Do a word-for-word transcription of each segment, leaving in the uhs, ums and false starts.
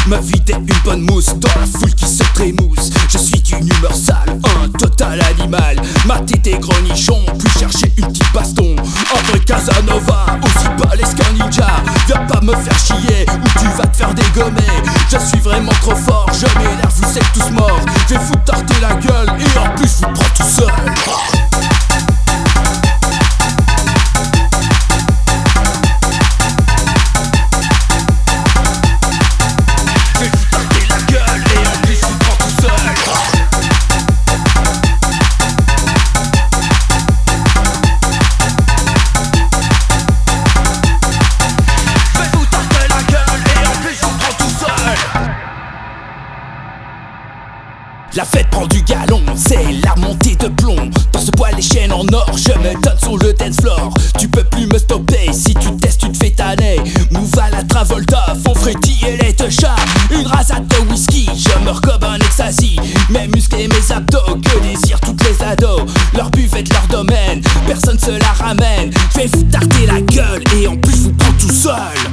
Ma vie est une bonne mousse dans la foule qui se trémousse. Je suis d'une humeur sale, un total animal. Ma tête est gros nichon, puis chercher une petite baston. Un vrai Casanova, aussi balèze qu'un ninja. Viens pas me faire chier ou tu vas te faire dégommer. Je suis vraiment trop fort, je m'énerve, vous êtes tous morts. Je vais foutre tarter la gueule et en plus je vous prends tout seul. La fête prend du galon, c'est la montée de plomb. Dans ce poil les chaînes en or, je me donne sur le dance floor. Tu peux plus me stopper, si tu testes tu te fais tanner. Move à la Travolta, font frétiller les deux chats. Une rasade de whisky, je meurs comme un ecstasy. Mes muscles et mes abdos, que désirent toutes les ados. Leur buvette, leur domaine, personne se la ramène. Je vais vous tarter la gueule et en plus je vous prends tout seul.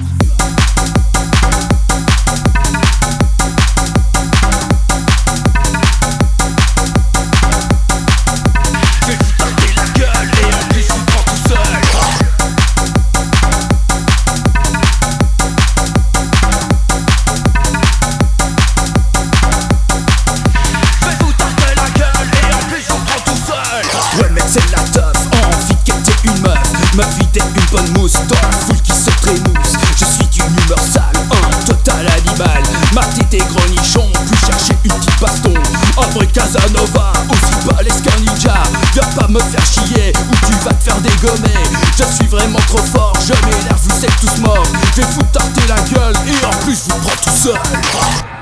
Ouais mec c'est la teuf, envie de quitter une meuf. Ma vie est une bonne mousse dans la foule qui se trémousse. Je suis d'une humeur sale, un total animal. Ma tête est gros nichon, puis chercher une petite baston. Un vrai Casanova, aussi balèze qu'un ninja. Viens pas me faire chier ou tu vas te faire dégommer. Je suis vraiment trop fort, je m'énerve, vous êtes tous morts. Je vais foutre tarter la gueule et en plus je vous prends tout seul.